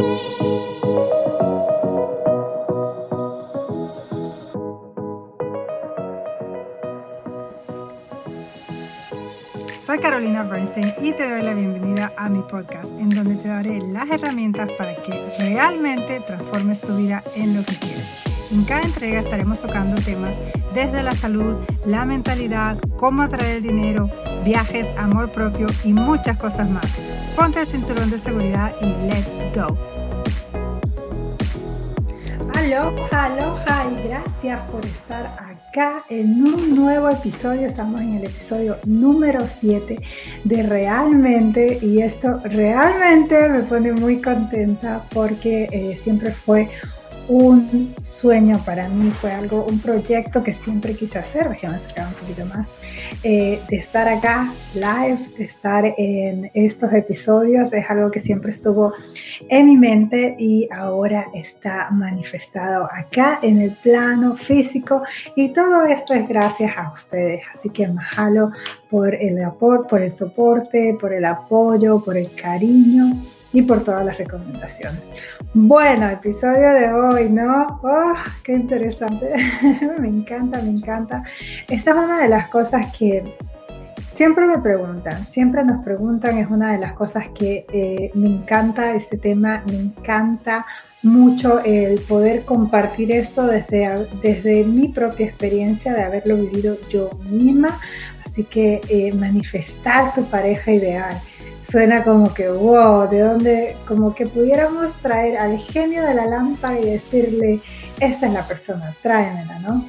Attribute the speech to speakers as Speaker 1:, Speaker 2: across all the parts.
Speaker 1: Soy Carolina Bernstein y te doy la bienvenida a mi podcast, en donde te daré las herramientas para que realmente transformes tu vida en lo que quieres. En cada entrega estaremos tocando temas desde la salud, la mentalidad, cómo atraer el dinero, viajes, amor propio y muchas cosas más. Ponte el cinturón de seguridad y let's go. Aloha y gracias por estar acá en un nuevo episodio. Estamos en el episodio número 7 de Realmente, y esto realmente me pone muy contenta porque siempre fue un sueño para mí, fue un proyecto que siempre quise hacer. Déjame acercar un poquito más, de estar acá live, de estar en estos episodios. Es algo que siempre estuvo en mi mente y ahora está manifestado acá en el plano físico, y todo esto es gracias a ustedes. Así que mahalo por el aporte, por el soporte, por el apoyo, por el cariño y por todas las recomendaciones. Bueno, episodio de hoy, ¿no? ¡Oh, qué interesante! Me encanta. Esta es una de las cosas que siempre nos preguntan, es una de las cosas que me encanta este tema. Me encanta mucho el poder compartir esto desde mi propia experiencia de haberlo vivido yo misma. Así que manifestar tu pareja ideal suena como que wow, de dónde, como que pudiéramos traer al genio de la lámpara y decirle, esta es la persona, tráemela, ¿no?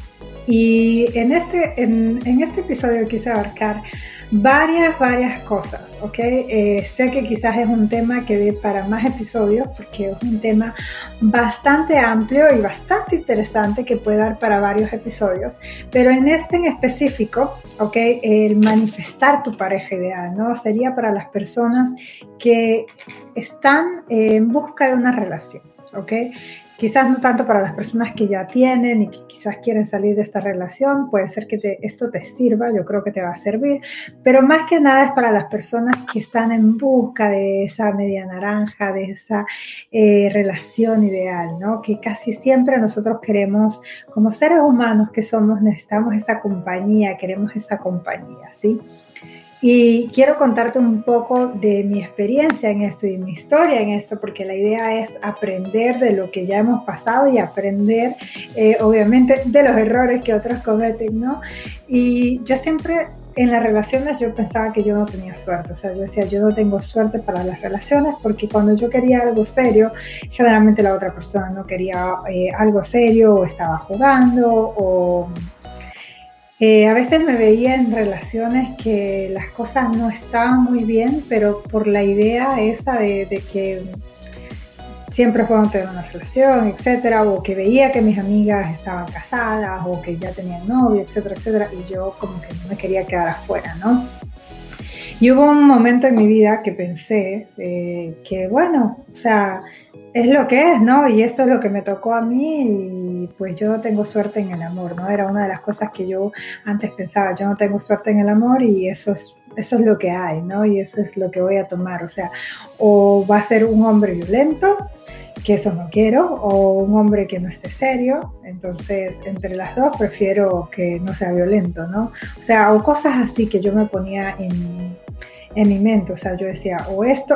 Speaker 1: Y en este episodio quise abarcar varias cosas, ¿ok? Sé que quizás es un tema que dé para más episodios, porque es un tema bastante amplio y bastante interesante que puede dar para varios episodios, pero en específico, ¿ok? El manifestar tu pareja ideal, ¿no? Sería para las personas que están en busca de una relación, ¿ok? Quizás no tanto para las personas que ya tienen y que quizás quieren salir de esta relación. Puede ser que esto te sirva, yo creo que te va a servir, pero más que nada es para las personas que están en busca de esa media naranja, de esa relación ideal, ¿no? Que casi siempre nosotros queremos, como seres humanos que somos, necesitamos esa compañía, queremos esa compañía, ¿sí? Y quiero contarte un poco de mi experiencia en esto y mi historia en esto, porque la idea es aprender de lo que ya hemos pasado y aprender, obviamente, de los errores que otros cometen, ¿no? Y yo siempre, en las relaciones, yo pensaba que yo no tenía suerte. O sea, yo decía, yo no tengo suerte para las relaciones, porque cuando yo quería algo serio, generalmente la otra persona no quería algo serio, o estaba jugando, o a veces me veía en relaciones que las cosas no estaban muy bien, pero por la idea esa de que siempre fueron a tener una relación, etcétera, o que veía que mis amigas estaban casadas o que ya tenían novio, etcétera, y yo como que no me quería quedar afuera, ¿no? Y hubo un momento en mi vida que pensé que bueno, o sea, es lo que es, ¿no? Y esto es lo que me tocó a mí, y pues yo no tengo suerte en el amor, ¿no? Era una de las cosas que yo antes pensaba, yo no tengo suerte en el amor y eso es lo que hay, ¿no? Y eso es lo que voy a tomar, o sea, o va a ser un hombre violento, que eso no quiero, o un hombre que no esté serio. Entonces, entre las dos prefiero que no sea violento, ¿no? O sea, o cosas así que yo me ponía en mi mente. O sea, yo decía, o esto,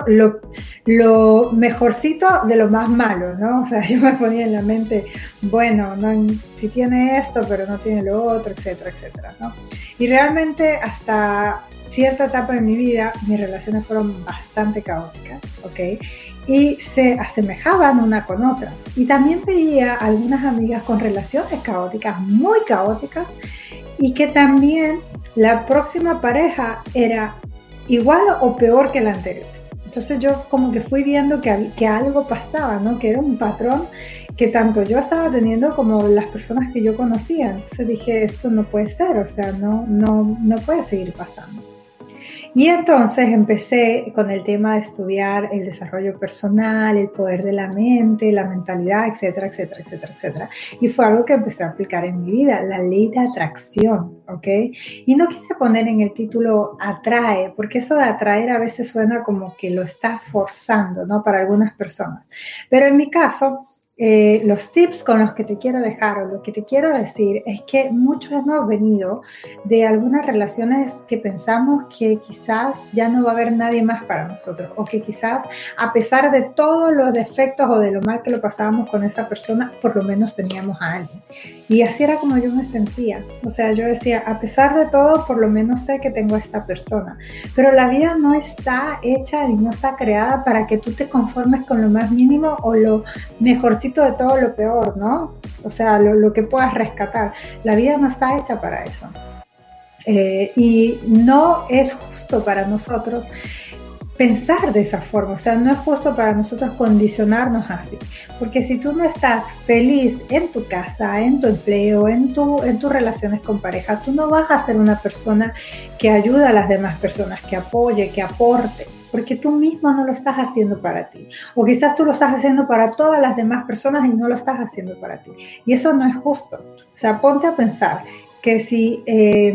Speaker 1: lo mejorcito de lo más malo, ¿no? O sea, yo me ponía en la mente, bueno, no, si tiene esto, pero no tiene lo otro, etcétera, ¿no? Y realmente hasta cierta etapa de mi vida, mis relaciones fueron bastante caóticas, ¿ok? Y se asemejaban una con otra. Y también veía algunas amigas con relaciones caóticas, muy caóticas, y que también la próxima pareja era igual o peor que la anterior. Entonces yo como que fui viendo que algo pasaba, ¿no? Que era un patrón que tanto yo estaba teniendo como las personas que yo conocía. Entonces dije, esto no puede ser, o sea, no puede seguir pasando. Y entonces empecé con el tema de estudiar el desarrollo personal, el poder de la mente, la mentalidad, etcétera, etcétera, etcétera, etcétera. Y fue algo que empecé a aplicar en mi vida, la ley de atracción, ¿ok? Y no quise poner en el título atrae, porque eso de atraer a veces suena como que lo está forzando, ¿no? Para algunas personas. Pero en mi caso, los tips con los que te quiero dejar o lo que te quiero decir es que muchos hemos venido de algunas relaciones que pensamos que quizás ya no va a haber nadie más para nosotros o que quizás a pesar de todos los defectos o de lo mal que lo pasábamos con esa persona, por lo menos teníamos a alguien. Y así era como yo me sentía. O sea, yo decía, a pesar de todo, por lo menos sé que tengo a esta persona. Pero la vida no está hecha y no está creada para que tú te conformes con lo más mínimo o lo mejorcito de todo lo peor, ¿no? O sea, lo que puedas rescatar. La vida no está hecha para eso. Y no es justo para nosotros pensar de esa forma, o sea, no es justo para nosotros condicionarnos así, porque si tú no estás feliz en tu casa, en tu empleo, en tus relaciones con pareja, tú no vas a ser una persona que ayuda a las demás personas, que apoye, que aporte, porque tú mismo no lo estás haciendo para ti, o quizás tú lo estás haciendo para todas las demás personas y no lo estás haciendo para ti, y eso no es justo. O sea, ponte a pensar que si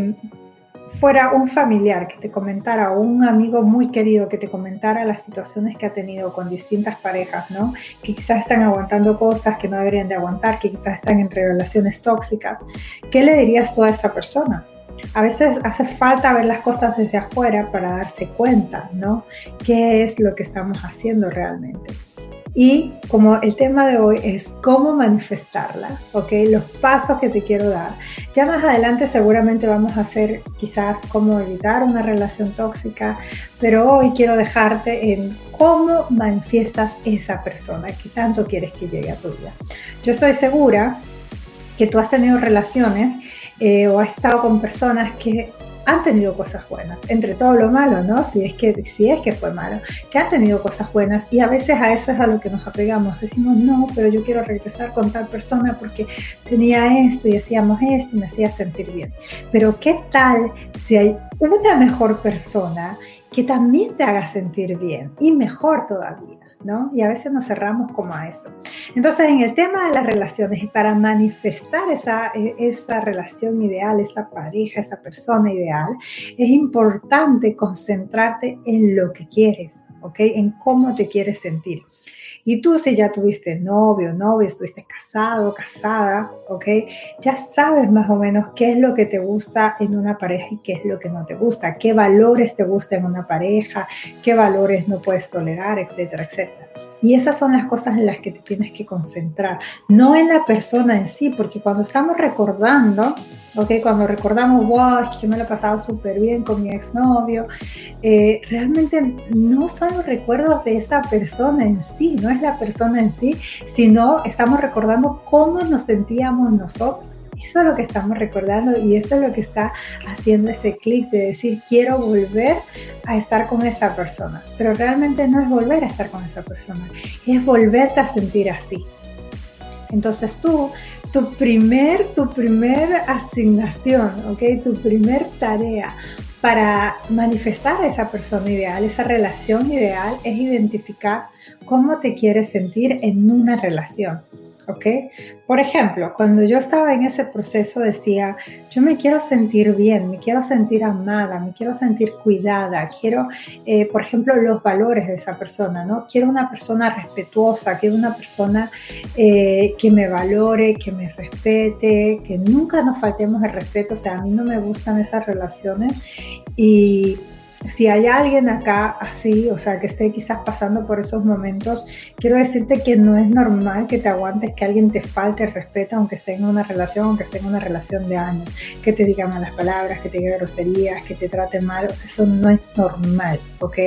Speaker 1: fuera un familiar que te comentara o un amigo muy querido que te comentara las situaciones que ha tenido con distintas parejas, ¿no? Que quizás están aguantando cosas que no deberían de aguantar, que quizás están en relaciones tóxicas, ¿qué le dirías tú a esa persona? A veces hace falta ver las cosas desde afuera para darse cuenta, ¿no? ¿Qué es lo que estamos haciendo realmente? Y como el tema de hoy es cómo manifestarla, ¿ok? Los pasos que te quiero dar. Ya más adelante seguramente vamos a hacer quizás cómo evitar una relación tóxica, pero hoy quiero dejarte en cómo manifiestas esa persona que tanto quieres que llegue a tu vida. Yo estoy segura que tú has tenido relaciones o has estado con personas que han tenido cosas buenas, entre todo lo malo, ¿no? Si es que fue malo, que han tenido cosas buenas y a veces a eso es a lo que nos apegamos. Decimos, no, pero yo quiero regresar con tal persona porque tenía esto y hacíamos esto y me hacía sentir bien. Pero ¿qué tal si hay una mejor persona que también te haga sentir bien y mejor todavía? ¿No? Y a veces nos cerramos como a eso. Entonces, en el tema de las relaciones, y para manifestar esa relación ideal, esa pareja, esa persona ideal, es importante concentrarte en lo que quieres, ¿ok? En cómo te quieres sentir. Y tú, si ya tuviste novio, novia, estuviste casado, casada, ¿ok? Ya sabes más o menos qué es lo que te gusta en una pareja y qué es lo que no te gusta, qué valores te gustan en una pareja, qué valores no puedes tolerar, etcétera, etcétera. Y esas son las cosas en las que te tienes que concentrar, no en la persona en sí, porque cuando estamos recordando, ¿ok? Cuando recordamos, wow, es que yo me lo he pasado súper bien con mi exnovio, realmente no son los recuerdos de esa persona en sí, no es la persona en sí, sino estamos recordando cómo nos sentíamos nosotros. Eso es lo que estamos recordando y eso es lo que está haciendo ese clic de decir, quiero volver a estar con esa persona. Pero realmente no es volver a estar con esa persona, es volverte a sentir así. Entonces tu primer asignación, ¿ok? Tu primer tarea para manifestar a esa persona ideal, esa relación ideal, es identificar cómo te quieres sentir en una relación, ¿ok? Por ejemplo, cuando yo estaba en ese proceso decía, yo me quiero sentir bien, me quiero sentir amada, me quiero sentir cuidada, quiero, por ejemplo, los valores de esa persona, ¿no? Quiero una persona respetuosa, quiero una persona que me valore, que me respete, que nunca nos faltemos el respeto. O sea, a mí no me gustan esas relaciones y si hay alguien acá así, o sea, que esté quizás pasando por esos momentos, quiero decirte que no es normal que te aguantes que alguien te falte el respeto, aunque esté en una relación, de años, que te diga malas palabras, que te diga groserías, que te trate mal. O sea, eso no es normal, ¿ok?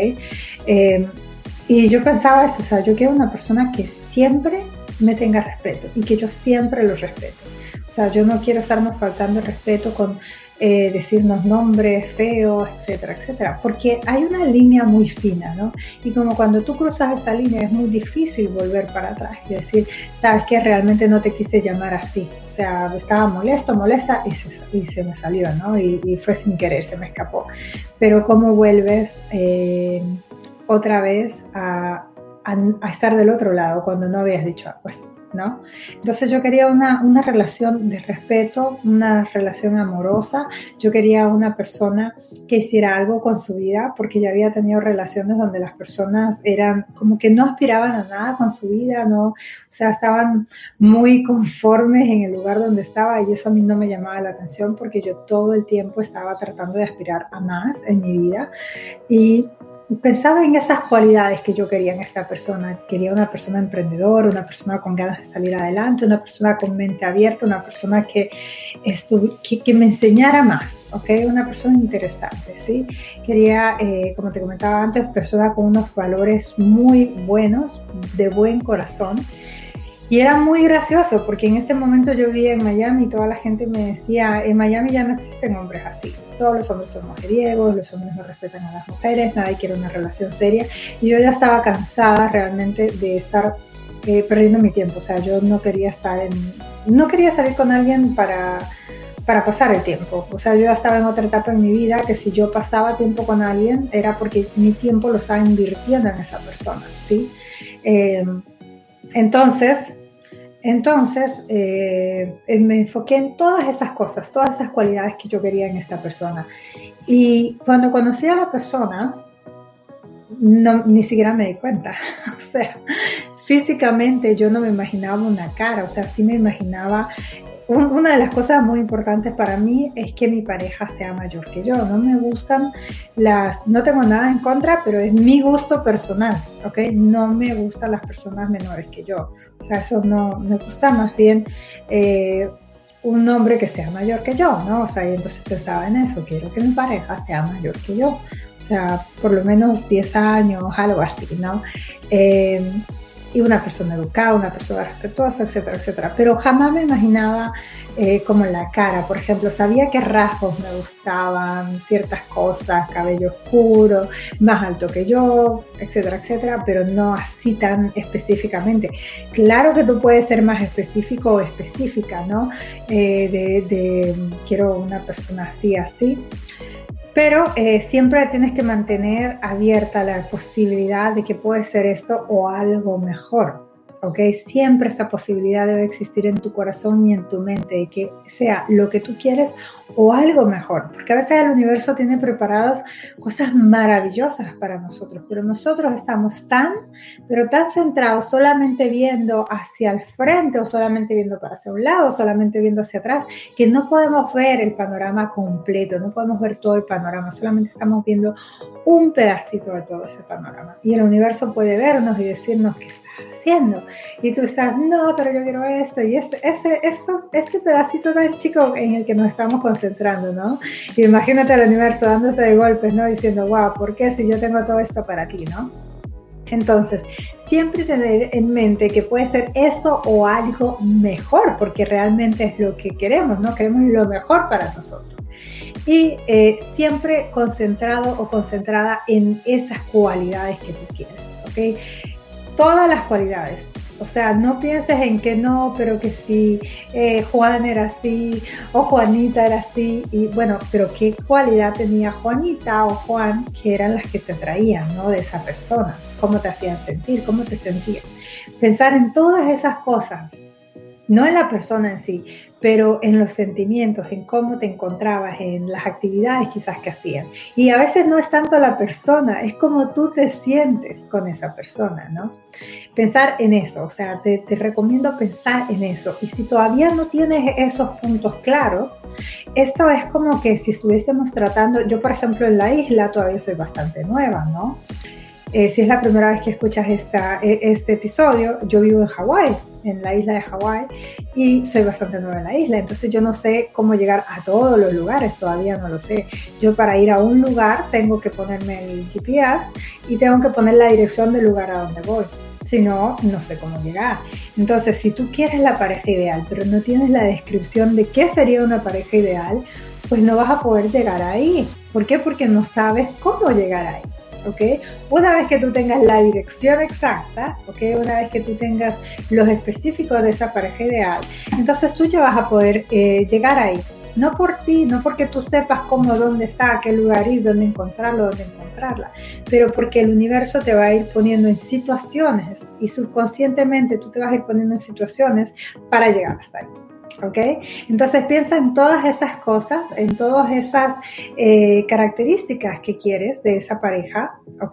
Speaker 1: Y yo pensaba eso, o sea, yo quiero una persona que siempre me tenga respeto y que yo siempre lo respeto. O sea, yo no quiero estarnos faltando el respeto con decirnos nombres feos, etcétera, etcétera, porque hay una línea muy fina, ¿no? Y como cuando tú cruzas esta línea es muy difícil volver para atrás y decir, sabes que realmente no te quise llamar así, o sea, estaba molesta y se me salió, ¿no? Y fue sin querer, se me escapó. Pero ¿cómo vuelves otra vez a estar del otro lado cuando no habías dicho algo así, ¿no? Entonces yo quería una relación de respeto, una relación amorosa. Yo quería una persona que hiciera algo con su vida, porque ya había tenido relaciones donde las personas eran como que no aspiraban a nada con su vida, ¿no? O sea, estaban muy conformes en el lugar donde estaba, y eso a mí no me llamaba la atención, porque yo todo el tiempo estaba tratando de aspirar a más en mi vida, y pensaba en esas cualidades que yo quería en esta persona. Quería una persona emprendedora, una persona con ganas de salir adelante, una persona con mente abierta, una persona que me enseñara más, ¿ok? Una persona interesante, ¿sí? Quería, como te comentaba antes, persona con unos valores muy buenos, de buen corazón. Y era muy gracioso porque en ese momento yo vivía en Miami y toda la gente me decía, en Miami ya no existen hombres así. Todos los hombres son mujeriegos, los hombres no respetan a las mujeres, nadie quiere una relación seria. Y yo ya estaba cansada realmente de estar perdiendo mi tiempo. O sea, yo no quería salir con alguien para pasar el tiempo. O sea, yo ya estaba en otra etapa en mi vida, que si yo pasaba tiempo con alguien era porque mi tiempo lo estaba invirtiendo en esa persona, ¿sí? Entonces me enfoqué en todas esas cosas, todas esas cualidades que yo quería en esta persona. Y cuando conocí a la persona, ni siquiera me di cuenta. O sea, físicamente yo no me imaginaba una cara, o sea, sí me imaginaba. Una de las cosas muy importantes para mí es que mi pareja sea mayor que yo. No me gustan no tengo nada en contra, pero es mi gusto personal, ¿ok? No me gustan las personas menores que yo. O sea, eso no me gusta, más bien un hombre que sea mayor que yo, ¿no? O sea, y entonces pensaba en eso, quiero que mi pareja sea mayor que yo. O sea, por lo menos 10 años, algo así, ¿no? Y una persona educada, una persona respetuosa, etcétera, etcétera. Pero jamás me imaginaba como la cara. Por ejemplo, sabía qué rasgos me gustaban, ciertas cosas, cabello oscuro, más alto que yo, etcétera, etcétera, pero no así tan específicamente. Claro que tú puedes ser más específico o específica, ¿no? Quiero una persona así, así. Pero siempre tienes que mantener abierta la posibilidad de que puede ser esto o algo mejor, ¿ok? Siempre esa posibilidad debe existir en tu corazón y en tu mente, de que sea lo que tú quieres o algo mejor, porque a veces el universo tiene preparadas cosas maravillosas para nosotros, pero nosotros estamos tan centrados, solamente viendo hacia el frente, o solamente viendo para hacia un lado, solamente viendo hacia atrás, que no podemos ver el panorama completo, no podemos ver todo el panorama, solamente estamos viendo un pedacito de todo ese panorama. Y el universo puede vernos y decirnos qué estás haciendo. Y tú estás, no, pero yo quiero esto, y este pedacito tan chico en el que nos estamos concentrando, ¿no? Y imagínate al universo dándose de golpes, ¿no? Diciendo, wow, ¿por qué si yo tengo todo esto para ti, ¿no? Entonces, siempre tener en mente que puede ser eso o algo mejor, porque realmente es lo que queremos, ¿no? Queremos lo mejor para nosotros. Y siempre concentrado o concentrada en esas cualidades que tú quieres, ¿ok? Todas las cualidades. O sea, no pienses en que no, pero que sí, Juan era así o Juanita era así. Y bueno, pero ¿qué cualidad tenía Juanita o Juan que eran las que te atraían, ¿no? De esa persona. ¿Cómo te hacían sentir? ¿Cómo te sentías? Pensar en todas esas cosas, no en la persona en sí, pero en los sentimientos, en cómo te encontrabas, en las actividades quizás que hacían. Y a veces no es tanto la persona, es como tú te sientes con esa persona, ¿no? Pensar en eso, o sea, te recomiendo pensar en eso. Y si todavía no tienes esos puntos claros, esto es como que si estuviésemos tratando, yo por ejemplo en la isla todavía soy bastante nueva, ¿no? Si es la primera vez que escuchas este episodio, yo vivo en Hawái, en la isla de Hawái, y soy bastante nueva en la isla, entonces yo no sé cómo llegar a todos los lugares, todavía no lo sé. Yo para ir a un lugar tengo que ponerme el GPS y tengo que poner la dirección del lugar a donde voy, si no, no sé cómo llegar. Entonces, si tú quieres la pareja ideal, pero no tienes la descripción de qué sería una pareja ideal, pues no vas a poder llegar ahí. ¿Por qué? Porque no sabes cómo llegar ahí. ¿Ok? Una vez que tú tengas la dirección exacta, ¿ok? Una vez que tú tengas los específicos de esa pareja ideal, entonces tú ya vas a poder llegar ahí. No por ti, no porque tú sepas cómo, dónde está, a qué lugar ir, dónde encontrarlo, dónde encontrarla, pero porque el universo te va a ir poniendo en situaciones y subconscientemente tú te vas a ir poniendo en situaciones para llegar hasta ahí. ¿Ok? Entonces piensa en todas esas cosas, en todas esas características que quieres de esa pareja, ¿ok?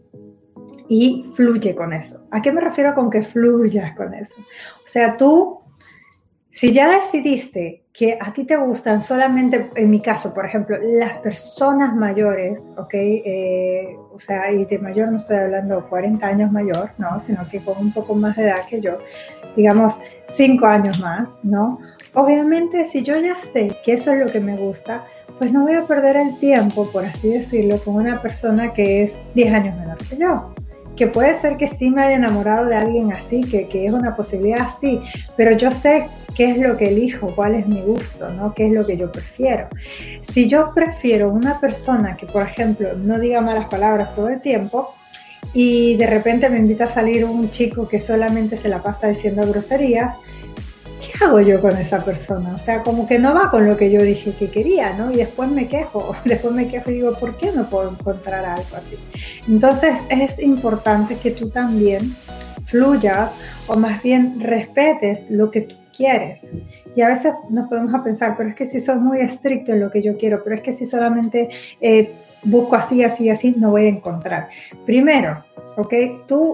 Speaker 1: Y fluye con eso. ¿A qué me refiero con que fluyas con eso? O sea, tú, si ya decidiste que a ti te gustan solamente, en mi caso, por ejemplo, las personas mayores, ¿ok? O sea, y de mayor no estoy hablando 40 años mayor, ¿no? Sino que con un poco más de edad que yo, digamos 5 años más, ¿no? Obviamente, si yo ya sé que eso es lo que me gusta, pues no voy a perder el tiempo, por así decirlo, con una persona que es 10 años menor que yo. Que puede ser que sí me haya enamorado de alguien así, que es una posibilidad así, pero yo sé qué es lo que elijo, cuál es mi gusto, ¿no? Qué es lo que yo prefiero. Si yo prefiero una persona que, por ejemplo, no diga malas palabras todo el tiempo, y de repente me invita a salir un chico que solamente se la pasa diciendo groserías, ¿qué hago yo con esa persona? O sea, como que no va con lo que yo dije que quería, ¿no? Y después me quejo y digo, ¿por qué no puedo encontrar algo así? Entonces es importante que tú también fluyas o más bien respetes lo que tú quieres. Y a veces nos podemos a pensar, pero es que si soy muy estricto en lo que yo quiero, pero es que si solamente busco así, así, así, no voy a encontrar. Primero, ¿ok? Tú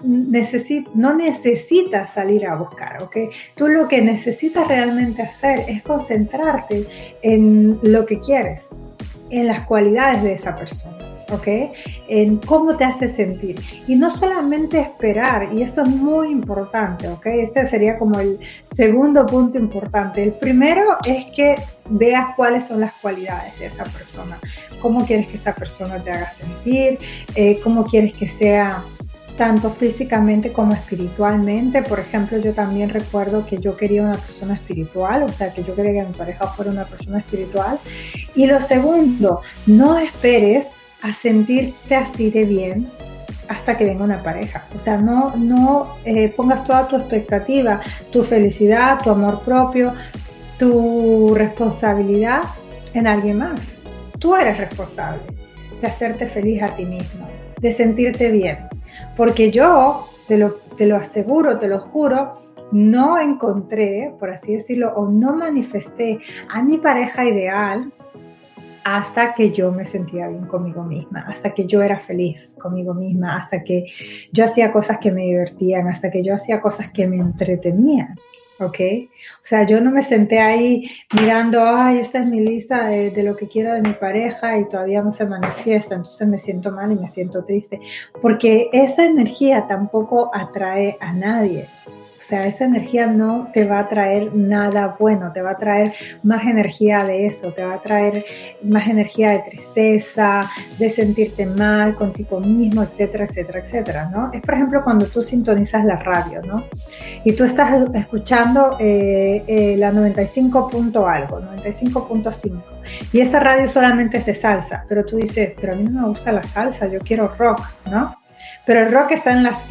Speaker 1: no necesitas salir a buscar, ¿ok? Tú lo que necesitas realmente hacer es concentrarte en lo que quieres, en las cualidades de esa persona, ¿ok? En cómo te hace sentir. Y no solamente esperar, y eso es muy importante, ¿ok? Este sería como el segundo punto importante. El primero es que veas cuáles son las cualidades de esa persona, cómo quieres que esa persona te haga sentir, cómo quieres que sea tanto físicamente como espiritualmente. Por ejemplo, yo también recuerdo que yo quería una persona espiritual, o sea, que yo quería que mi pareja fuera una persona espiritual. Y lo segundo, no esperes a sentirte así de bien hasta que venga una pareja. O sea, no pongas toda tu expectativa, tu felicidad, tu amor propio, tu responsabilidad en alguien más. Tú eres responsable de hacerte feliz a ti mismo, de sentirte bien. Porque yo, te lo aseguro, te lo juro, no encontré, por así decirlo, o no manifesté a mi pareja ideal hasta que yo me sentía bien conmigo misma, hasta que yo era feliz conmigo misma, hasta que yo hacía cosas que me divertían, hasta que yo hacía cosas que me entretenían. ¿Ok? O sea, yo no me senté ahí mirando, ay, esta es mi lista de lo que quiero de mi pareja y todavía no se manifiesta, entonces me siento mal y me siento triste, porque esa energía tampoco atrae a nadie. O sea, esa energía no te va a traer nada bueno, te va a traer más energía de eso, te va a traer más energía de tristeza, de sentirte mal contigo mismo, etcétera, etcétera, etcétera, ¿no? Es, por ejemplo, cuando tú sintonizas la radio, ¿no? Y tú estás escuchando la 95 punto algo, 95.5, y esa radio solamente es de salsa, pero tú dices, pero a mí no me gusta la salsa, yo quiero rock, ¿no? Pero el rock está en la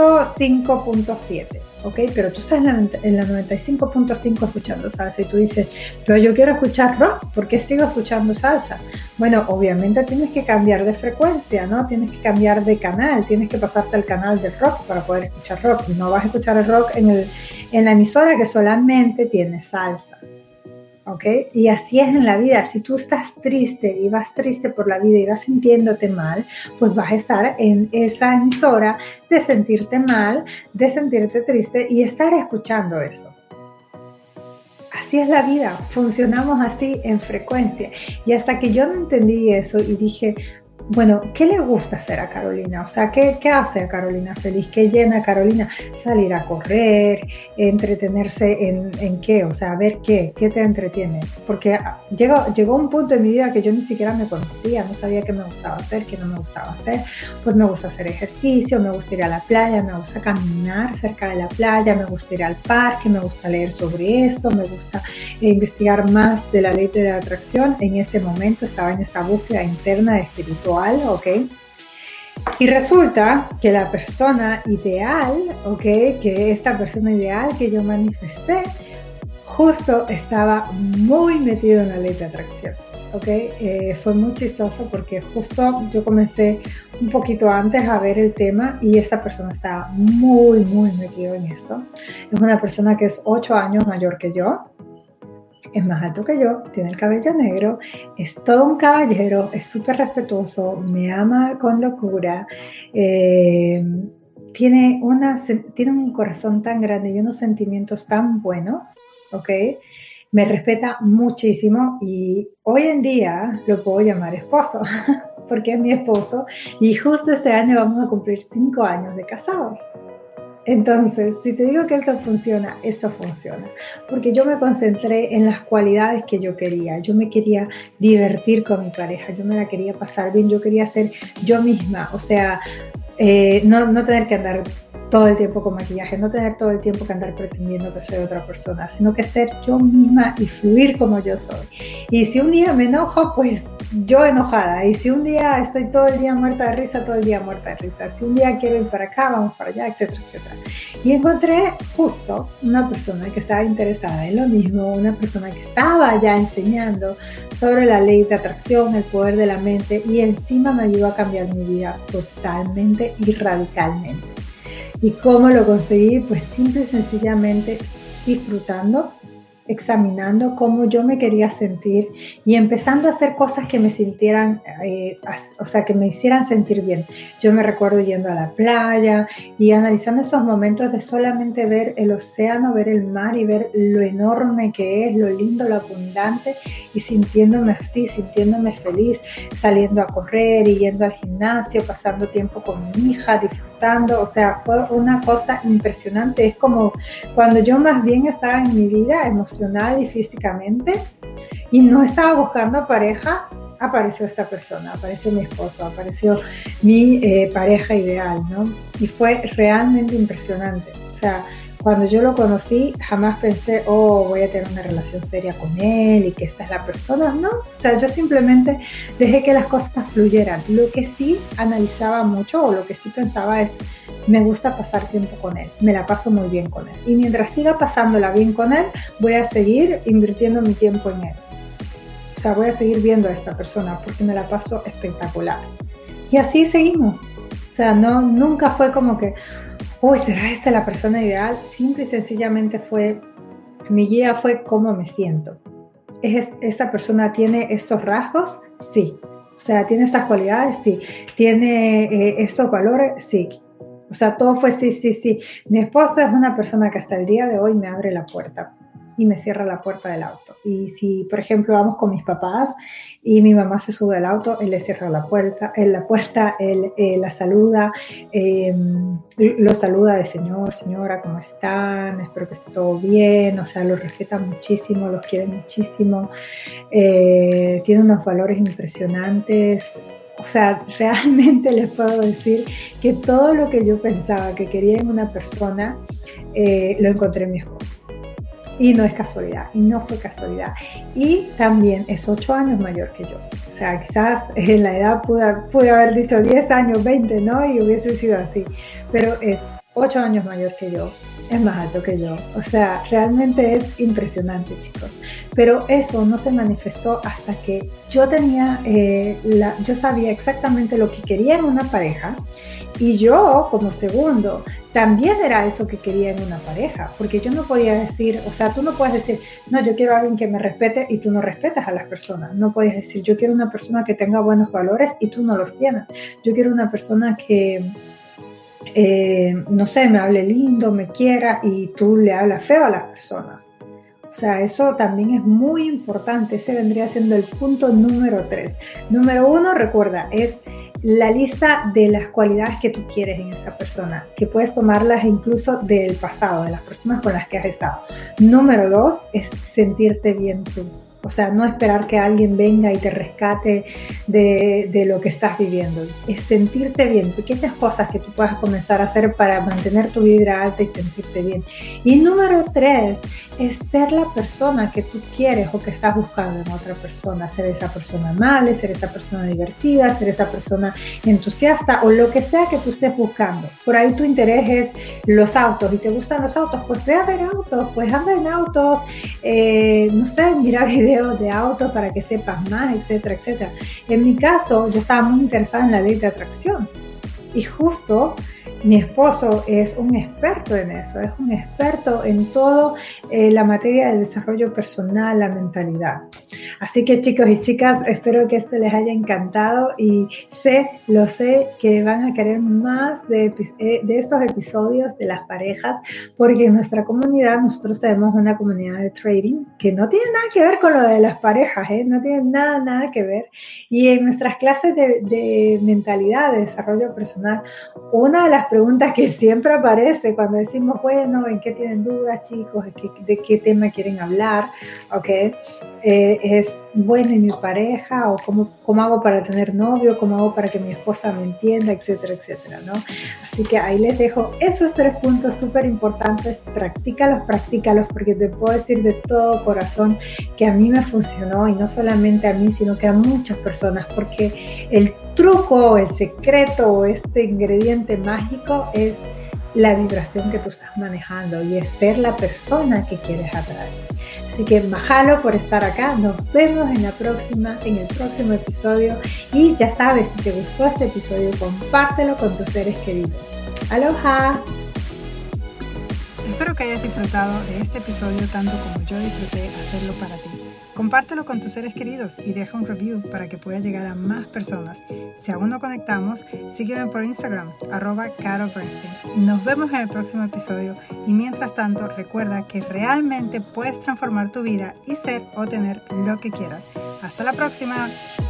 Speaker 1: 105.7, ¿ok? Pero tú estás en la 95.5 escuchando salsa y tú dices, pero yo quiero escuchar rock, ¿por qué sigo escuchando salsa? Bueno, obviamente tienes que cambiar de frecuencia, ¿no? Tienes que cambiar de canal, tienes que pasarte al canal del rock para poder escuchar rock. Y no vas a escuchar el rock en la emisora que solamente tiene salsa. ¿Ok? Y así es en la vida. Si tú estás triste y vas triste por la vida y vas sintiéndote mal, pues vas a estar en esa emisora de sentirte mal, de sentirte triste y estar escuchando eso. Así es la vida, funcionamos así en frecuencia. Y hasta que yo no entendí eso y dije, bueno, ¿qué le gusta hacer a Carolina? O sea, ¿qué hace a Carolina feliz? ¿Qué llena a Carolina? Salir a correr, entretenerse en qué, o sea, ver qué te entretiene. Porque llegó un punto en mi vida que yo ni siquiera me conocía, no sabía qué me gustaba hacer, qué no me gustaba hacer. Pues me gusta hacer ejercicio, me gusta ir a la playa, me gusta caminar cerca de la playa, me gusta ir al parque, me gusta leer sobre eso, me gusta investigar más de la ley de la atracción. En ese momento estaba en esa búsqueda interna espiritual, ¿ok? Y resulta que la persona ideal, ¿ok? Que esta persona ideal que yo manifesté, justo estaba muy metido en la ley de atracción, ¿ok? Fue muy chistoso porque justo yo comencé un poquito antes a ver el tema y esta persona estaba muy, muy metido en esto. Es una persona que es 8 años mayor que yo. Es más alto que yo, tiene el cabello negro, es todo un caballero, es súper respetuoso, me ama con locura, tiene un corazón tan grande y unos sentimientos tan buenos, ¿ok? Me respeta muchísimo y hoy en día lo puedo llamar esposo, porque es mi esposo y justo este año vamos a cumplir 5 años de casados. Entonces, si te digo que esto funciona, porque yo me concentré en las cualidades que yo quería. Yo me quería divertir con mi pareja, yo me la quería pasar bien, yo quería ser yo misma, o sea, no tener que andar todo el tiempo con maquillaje, no tener todo el tiempo que andar pretendiendo que soy otra persona, sino que ser yo misma y fluir como yo soy. Y si un día me enojo, pues yo enojada. Y si un día estoy todo el día muerta de risa, todo el día muerta de risa. Si un día quiero ir para acá, vamos para allá, etcétera, etcétera. Y encontré justo una persona que estaba interesada en lo mismo, una persona que estaba ya enseñando sobre la ley de atracción, el poder de la mente, y encima me ayudó a cambiar mi vida totalmente y radicalmente. ¿Y cómo lo conseguí? Pues simple y sencillamente disfrutando, examinando cómo yo me quería sentir y empezando a hacer cosas que me sintieran, o sea, que me hicieran sentir bien. Yo me recuerdo yendo a la playa y analizando esos momentos de solamente ver el océano, ver el mar y ver lo enorme que es, lo lindo, lo abundante, y sintiéndome así, sintiéndome feliz, saliendo a correr y yendo al gimnasio, pasando tiempo con mi hija, disfrutando. O sea, fue una cosa impresionante. Es como cuando yo más bien estaba en mi vida emocional y físicamente y no estaba buscando pareja, apareció esta persona, apareció mi esposo, apareció mi pareja ideal, ¿no? Y fue realmente impresionante. O sea, cuando yo lo conocí, jamás pensé, oh, voy a tener una relación seria con él y que esta es la persona. No, o sea, yo simplemente dejé que las cosas fluyeran. Lo que sí analizaba mucho, o lo que sí pensaba es, me gusta pasar tiempo con él, me la paso muy bien con él. Y mientras siga pasándola bien con él, voy a seguir invirtiendo mi tiempo en él. O sea, voy a seguir viendo a esta persona porque me la paso espectacular. Y así seguimos. O sea, nunca fue como que, uy, ¿será esta la persona ideal? Simple y sencillamente mi guía fue cómo me siento. ¿Esta persona tiene estos rasgos? Sí. O sea, ¿tiene estas cualidades? Sí. ¿Tiene estos valores? Sí. O sea, todo fue sí, sí, sí. Mi esposo es una persona que hasta el día de hoy me abre la puerta y me cierra la puerta del auto. Y si, por ejemplo, vamos con mis papás y mi mamá se sube al auto, él le cierra la puerta, él la saluda, lo saluda de señor, señora, ¿cómo están? Espero que esté todo bien. O sea, los respeta muchísimo, los quiere muchísimo. Tiene unos valores impresionantes. O sea, realmente les puedo decir que todo lo que yo pensaba que quería en una persona, lo encontré en mi esposo. Y no es casualidad, y no fue casualidad. Y también es 8 años mayor que yo. O sea, quizás en la edad pude haber dicho 10 años, 20, ¿no? Y hubiese sido así. Pero es 8 años mayor que yo, es más alto que yo. O sea, realmente es impresionante, chicos. Pero eso no se manifestó hasta que yo yo sabía exactamente lo que quería en una pareja. Y yo, como segundo, también era eso que quería en una pareja, porque yo no podía decir, o sea, tú no puedes decir, no, yo quiero a alguien que me respete y tú no respetas a las personas. No puedes decir, yo quiero una persona que tenga buenos valores y tú no los tienes. Yo quiero una persona que, no sé, me hable lindo, me quiera y tú le hablas feo a las personas. O O sea, eso también es muy importante. Ese vendría siendo el punto número 3. Número 1, recuerda, es la lista de las cualidades que tú quieres en esa persona, que puedes tomarlas incluso del pasado, de las personas con las que has estado. Número 2 es sentirte bien tú. O sea, no esperar que alguien venga y te rescate de lo que estás viviendo. Es sentirte bien, pequeñas cosas que tú puedas comenzar a hacer para mantener tu vibra alta y sentirte bien. Y número 3 es ser la persona que tú quieres o que estás buscando en otra persona. Ser esa persona amable, ser esa persona divertida, ser esa persona entusiasta o lo que sea que tú estés buscando. Por ahí tu interés es los autos y te gustan los autos, pues ve a ver autos, pues anda en autos, no sé, mira videos de autos para que sepas más, etcétera, etcétera. En mi caso, yo estaba muy interesada en la ley de atracción y justo mi esposo es un experto en eso, es un experto en todo la materia del desarrollo personal, la mentalidad. Así que chicos y chicas, espero que esto les haya encantado y lo sé que van a querer más de estos episodios de las parejas, porque en nuestra comunidad nosotros tenemos una comunidad de trading que no tiene nada que ver con lo de las parejas, no tiene nada que ver. Y en nuestras clases de mentalidad, de desarrollo personal, una de las preguntas que siempre aparece cuando decimos, bueno, ¿en qué tienen dudas, chicos? ¿De qué tema quieren hablar? ¿Ok? Es, bueno, ¿y mi pareja? ¿O cómo hago para tener novio? ¿Cómo hago para que mi esposa me entienda? Etcétera, etcétera, ¿no? Así que ahí les dejo esos 3 puntos súper importantes. Practícalos, porque te puedo decir de todo corazón que a mí me funcionó, y no solamente a mí, sino que a muchas personas, porque el truco, el secreto, este ingrediente mágico es la vibración que tú estás manejando y es ser la persona que quieres atraer. Así que mahalo por estar acá. Nos vemos en el próximo episodio. Y ya sabes, si te gustó este episodio, compártelo con tus seres queridos. ¡Aloha! Espero que hayas disfrutado de este episodio tanto como yo disfruté hacerlo para ti. Compártelo con tus seres queridos y deja un review para que pueda llegar a más personas. Si aún no conectamos, sígueme por Instagram, @CaroBernstein. Nos vemos en el próximo episodio y mientras tanto recuerda que realmente puedes transformar tu vida y ser o tener lo que quieras. Hasta la próxima.